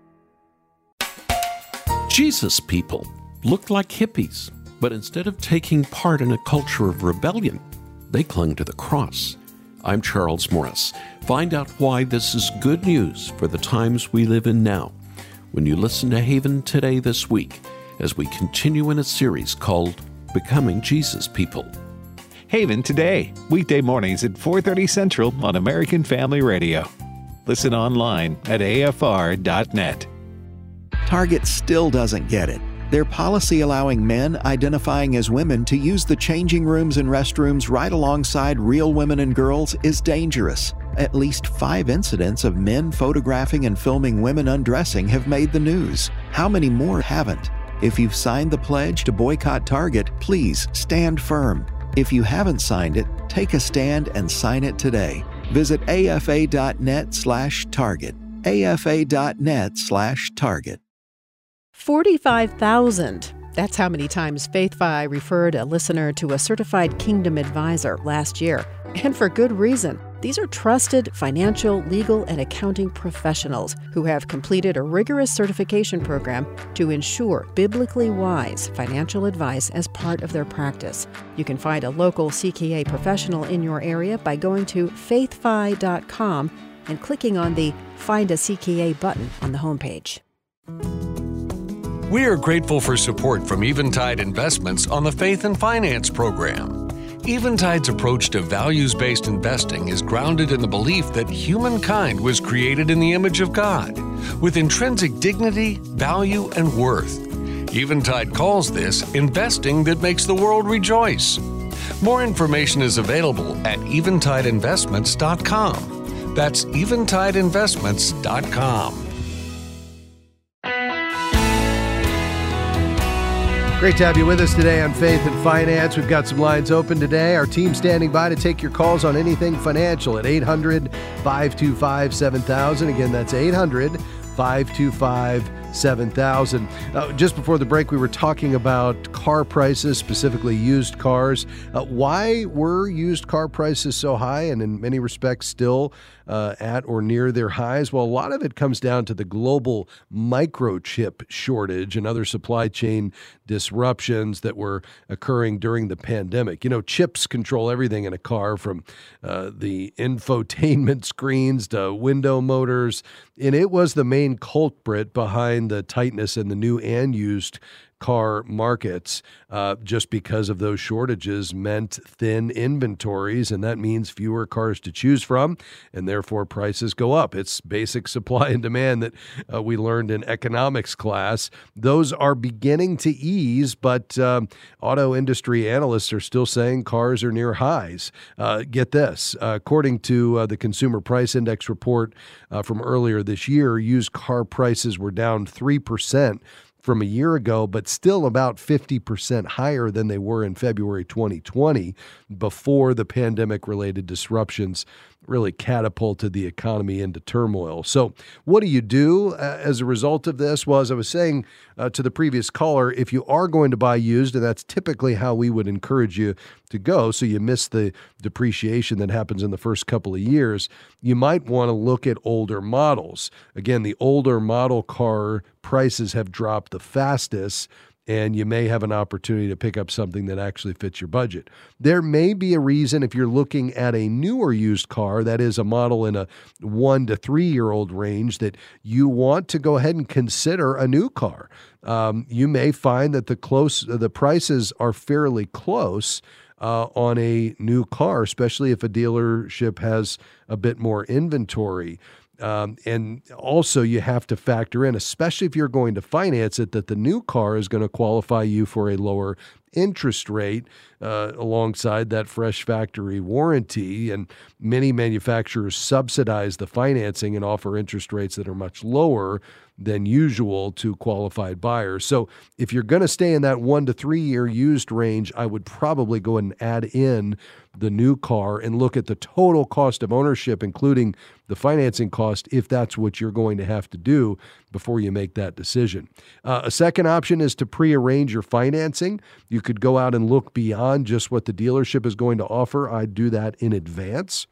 Jesus people looked like hippies, but instead of taking part in a culture of rebellion, they clung to the cross. I'm Charles Morris. Find out why this is good news for the times we live in now when you listen to Haven Today this week as we continue in a series called Becoming Jesus People. Haven Today, weekday mornings at four thirty Central on American Family Radio. Listen online at A F R dot net. Target still doesn't get it. Their policy allowing men identifying as women to use the changing rooms and restrooms right alongside real women and girls is dangerous. At least five incidents of men photographing and filming women undressing have made the news. How many more haven't? If you've signed the pledge to boycott Target, please stand firm. If you haven't signed it, take a stand and sign it today. Visit A F A dot net slash target. A F A dot net slash target. forty-five thousand. That's how many times FaithFi referred a listener to a certified Kingdom advisor last year. And for good reason. These are trusted financial, legal, and accounting professionals who have completed a rigorous certification program to ensure biblically wise financial advice as part of their practice. You can find a local C K A professional in your area by going to faith fi dot com and clicking on the Find a C K A button on the homepage. We are grateful for support from Eventide Investments on the Faith and Finance program. Eventide's approach to values-based investing is grounded in the belief that humankind was created in the image of God, with intrinsic dignity, value, and worth. Eventide calls this investing that makes the world rejoice. More information is available at eventide investments dot com. That's eventide investments dot com. Great to have you with us today on Faith and Finance. We've got some lines open today. Our team standing by to take your calls on anything financial at eight hundred, five two five, seven thousand. Again, that's eight hundred, five two five, seven thousand. Uh, just before the break, we were talking about car prices, specifically used cars. Uh, why were used car prices so high and in many respects still uh, at or near their highs? Well, a lot of it comes down to the global microchip shortage and other supply chain disruptions that were occurring during the pandemic. You know, chips control everything in a car, from uh, the infotainment screens to window motors, and it was the main culprit behind the tightness in the new and used car markets. Uh, just because of those shortages meant thin inventories, and that means fewer cars to choose from, and therefore prices go up. It's basic supply and demand that uh, we learned in economics class. Those are beginning to ease, but um, auto industry analysts are still saying cars are near highs. Uh, get this, uh, according to uh, the Consumer Price Index report uh, from earlier this year, used car prices were down three percent from a year ago, but still about fifty percent higher than they were in February twenty twenty, before the pandemic-related disruptions really catapulted the economy into turmoil. So what do you do uh, as a result of this? Well, as I was saying uh, to the previous caller, if you are going to buy used, and that's typically how we would encourage you to go, so you miss the depreciation that happens in the first couple of years, you might want to look at older models. Again, the older model car prices have dropped the fastest, and you may have an opportunity to pick up something that actually fits your budget. There may be a reason if you're looking at a newer used car, that is a model in a one to three-year-old range, that you want to go ahead and consider a new car. Um, you may find that the close the prices are fairly close uh, on a new car, especially if a dealership has a bit more inventory. Um, and also you have to factor in, especially if you're going to finance it, that the new car is going to qualify you for a lower interest rate uh, alongside that fresh factory warranty. And many manufacturers subsidize the financing and offer interest rates that are much lower than usual to qualified buyers. So if you're going to stay in that one to three year used range, I would probably go and add in the new car and look at the total cost of ownership, including the financing cost, if that's what you're going to have to do before you make that decision. Uh, a second option is to prearrange your financing. You could go out and look beyond just what the dealership is going to offer. I'd do that in advance.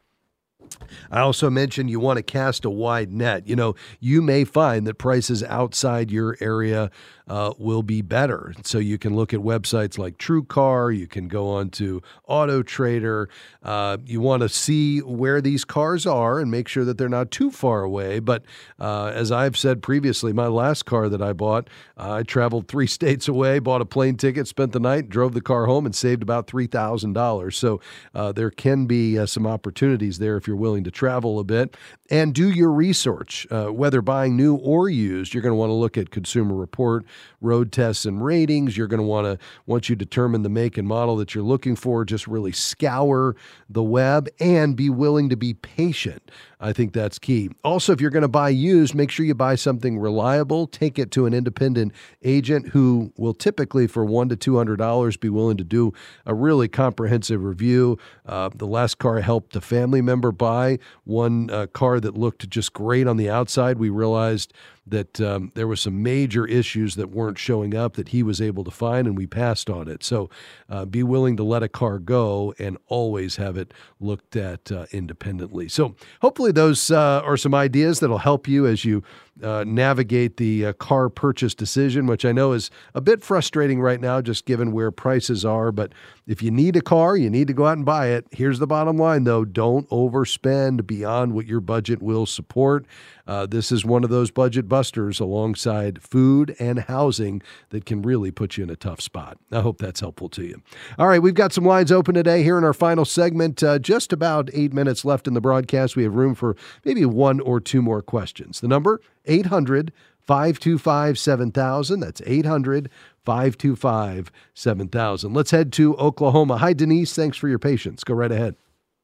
I also mentioned you want to cast a wide net. You know, you may find that prices outside your area uh, will be better. So you can look at websites like TrueCar. You can go on to Auto Trader. Uh, you want to see where these cars are and make sure that they're not too far away. But uh, as I've said previously, my last car that I bought, uh, I traveled three states away, bought a plane ticket, spent the night, drove the car home, and saved about three thousand dollars. So uh, there can be uh, some opportunities there if you're willing to travel a bit. And do your research, uh, whether buying new or used. You're going to want to look at Consumer Report, road tests, and ratings. You're going to want to, once you determine the make and model that you're looking for, just really scour the web and be willing to be patient. I think that's key. Also, if you're going to buy used, make sure you buy something reliable. Take it to an independent agent who will typically, for one to two hundred dollars, be willing to do a really comprehensive review. Uh, the last car I helped a family member buy, one uh, car that looked just great on the outside. We realized that um, there were some major issues that weren't showing up that he was able to find, and we passed on it. So uh, be willing to let a car go and always have it looked at uh, independently. So hopefully those uh, are some ideas that'll help you as you uh, navigate the uh, car purchase decision, which I know is a bit frustrating right now, just given where prices are. But if you need a car, you need to go out and buy it. Here's the bottom line, though. Don't overspend beyond what your budget will support. Uh, this is one of those budget busters alongside food and housing that can really put you in a tough spot. I hope that's helpful to you. All right, we've got some lines open today here in our final segment. Uh, just about eight minutes left in the broadcast. We have room for maybe one or two more questions. The number, eight hundred, five two five, seven thousand. That's eight hundred, five two five, seven thousand. Let's head to Oklahoma. Hi, Denise. Thanks for your patience. Go right ahead.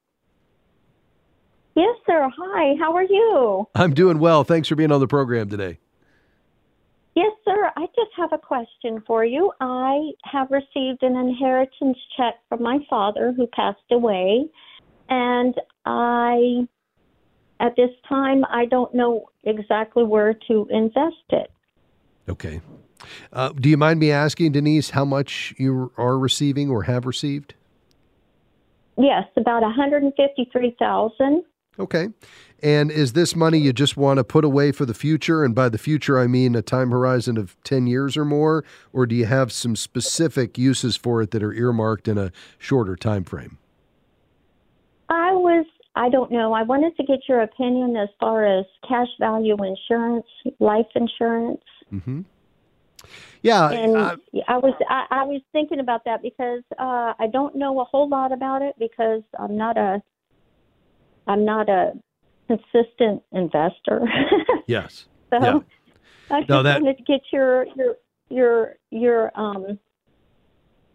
Yes, sir. Hi. How are you? I'm doing well. Thanks for being on the program today. Yes, sir. I just have a question for you. I have received an inheritance check from my father who passed away, and I, at this time, I don't know exactly where to invest it. Okay. Uh, do you mind me asking, Denise, how much you are receiving or have received? Yes, about one hundred fifty-three thousand dollars. Okay. And is this money you just want to put away for the future? And by the future, I mean a time horizon of ten years or more? Or do you have some specific uses for it that are earmarked in a shorter time frame? I was, I don't know. I wanted to get your opinion as far as cash value insurance, life insurance. Mm-hmm. Yeah. And uh, I was I, I was thinking about that because uh, I don't know a whole lot about it because I'm not a I'm not a consistent investor. Yes. So yeah. I just no, that... wanted to get your your your your um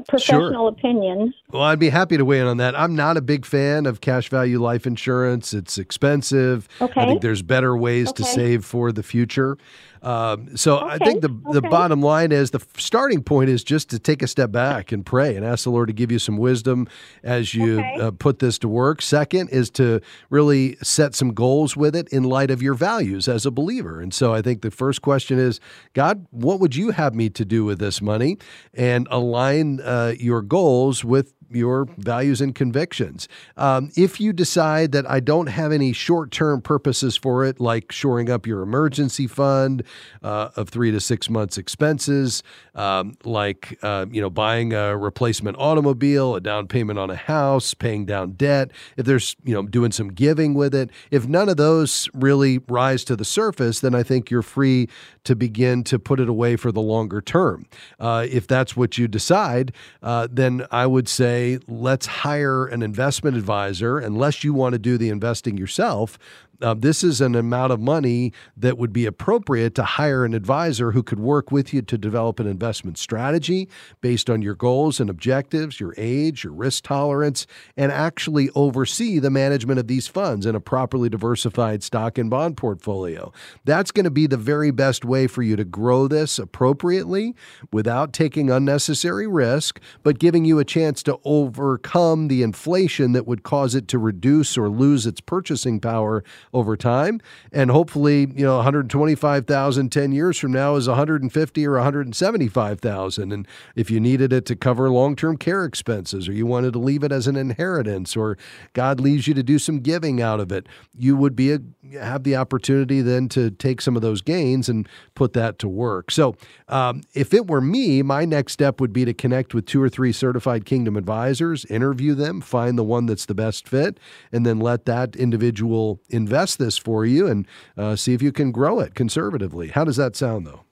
professional sure. opinion. Well, I'd be happy to weigh in on that. I'm not a big fan of cash value life insurance. It's expensive. Okay. I think there's better ways okay. to save for the future. Um, so okay. I think the okay. the bottom line is the starting point is just to take a step back and pray and ask the Lord to give you some wisdom as you okay. uh, put this to work. Second is to really set some goals with it in light of your values as a believer. And so I think the first question is, God, what would you have me to do with this money? And align uh, your goals with your values and convictions. Um, if you decide that I don't have any short-term purposes for it, like shoring up your emergency fund uh, of three to six months expenses, um, like uh, you know buying a replacement automobile, a down payment on a house, paying down debt, if there's you know doing some giving with it, if none of those really rise to the surface, then I think you're free to begin to put it away for the longer term. Uh, if that's what you decide, uh, then I would say, let's hire an investment advisor. Unless you want to do the investing yourself, Uh, this is an amount of money that would be appropriate to hire an advisor who could work with you to develop an investment strategy based on your goals and objectives, your age, your risk tolerance, and actually oversee the management of these funds in a properly diversified stock and bond portfolio. That's going to be the very best way for you to grow this appropriately without taking unnecessary risk, but giving you a chance to overcome the inflation that would cause it to reduce or lose its purchasing power over time. And hopefully, you know, one hundred twenty-five thousand ten years from now is one hundred fifty or one hundred seventy-five thousand. And if you needed it to cover long-term care expenses, or you wanted to leave it as an inheritance, or God leaves you to do some giving out of it, you would be a, have the opportunity then to take some of those gains and put that to work. So um, if it were me, my next step would be to connect with two or three certified Kingdom advisors, interview them, find the one that's the best fit, and then let that individual invest this for you and uh, see if you can grow it conservatively. How does that sound, though?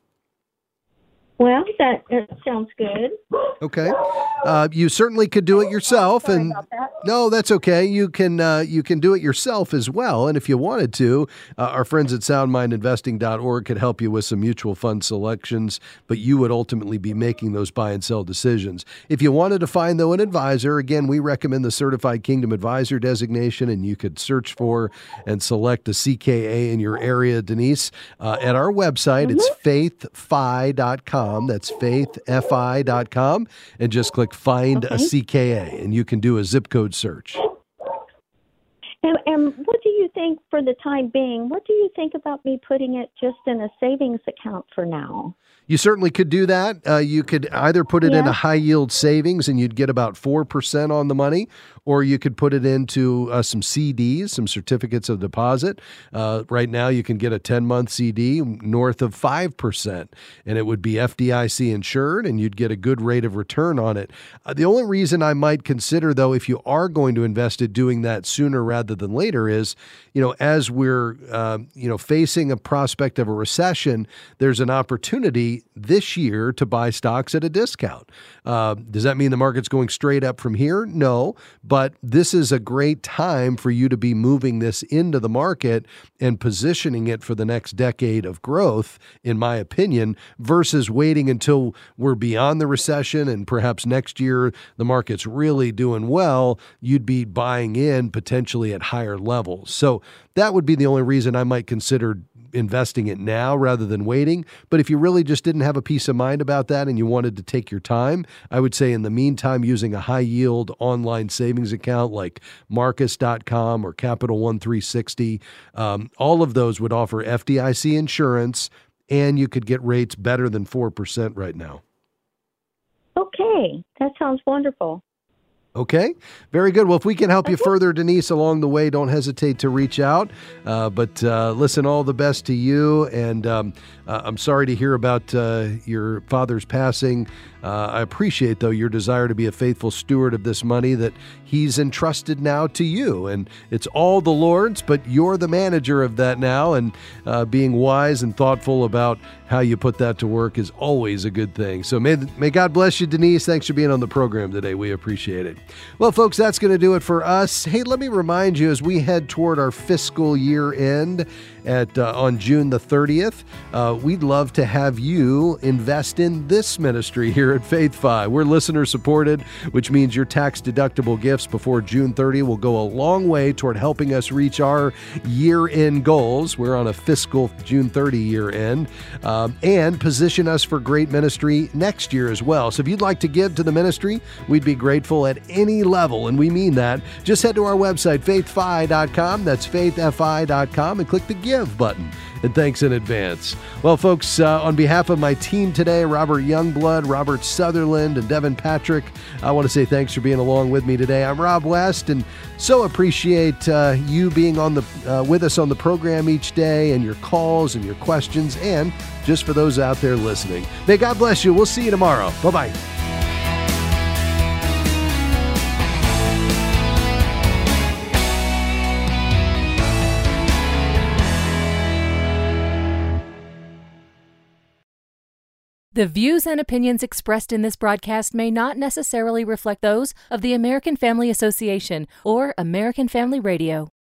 Well, that, that sounds good. Okay. Uh, you certainly could do it yourself. Sorry and about that. No, that's okay. You can uh, you can do it yourself as well. And if you wanted to, uh, our friends at sound mind investing dot org could help you with some mutual fund selections, but you would ultimately be making those buy and sell decisions. If you wanted to find, though, an advisor, again, we recommend the Certified Kingdom Advisor designation, and you could search for and select a C K A in your area, Denise. Uh, at our website, mm-hmm. it's faith fi dot com. That's faith fi dot com, and just click Find okay. a C K A, and you can do a zip code search. And, and what do you think for the time being? What do you think about me putting it just in a savings account for now? You certainly could do that. Uh, you could either put it yeah. in a high-yield savings, and you'd get about four percent on the money, or you could put it into uh, some C Ds, some certificates of deposit. Uh, right now, you can get a ten-month C D north of five percent, and it would be F D I C insured, and you'd get a good rate of return on it. Uh, the only reason I might consider, though, if you are going to invest it, doing that sooner rather than later is, you know, as we're, uh, you know, facing a prospect of a recession, there's an opportunity this year to buy stocks at a discount. Uh, does that mean the market's going straight up from here? No, but this is a great time for you to be moving this into the market and positioning it for the next decade of growth, in my opinion, versus waiting until we're beyond the recession and perhaps next year the market's really doing well. You'd be buying in potentially at higher levels. So that would be the only reason I might consider investing it now rather than waiting. But if you really just didn't have a peace of mind about that and you wanted to take your time, I would say in the meantime, using a high yield online savings account like Marcus dot com or Capital One three sixty, um, all of those would offer F D I C insurance, and you could get rates better than four percent right now. Okay, that sounds wonderful. Okay, very good. Well, if we can help you further, Denise, along the way, don't hesitate to reach out. Uh, but uh, listen, all the best to you. And um, uh, I'm sorry to hear about uh, your father's passing. Uh, I appreciate, though, your desire to be a faithful steward of this money that he's entrusted now to you. And it's all the Lord's, but you're the manager of that now. And uh, being wise and thoughtful about how you put that to work is always a good thing. So may, may God bless you, Denise. Thanks for being on the program today. We appreciate it. Well, folks, that's going to do it for us. Hey, let me remind you, as we head toward our fiscal year end at uh, on June the thirtieth, uh, we'd love to have you invest in this ministry here here at FaithFi. We're listener supported, which means your tax-deductible gifts before June thirtieth will go a long way toward helping us reach our year-end goals. We're on a fiscal June thirtieth year-end, um, and position us for great ministry next year as well. So if you'd like to give to the ministry, we'd be grateful at any level, and we mean that. Just head to our website, faith fi dot com. That's faith fi dot com, and click the Give button. And thanks in advance. Well, folks, uh, on behalf of my team today, Robert Youngblood, Robert Sutherland, and Devin Patrick, I want to say thanks for being along with me today. I'm Rob West, and so appreciate uh, you being on the uh, with us on the program each day, and your calls and your questions, and just for those out there listening. May God bless you. We'll see you tomorrow. Bye-bye. The views and opinions expressed in this broadcast may not necessarily reflect those of the American Family Association or American Family Radio.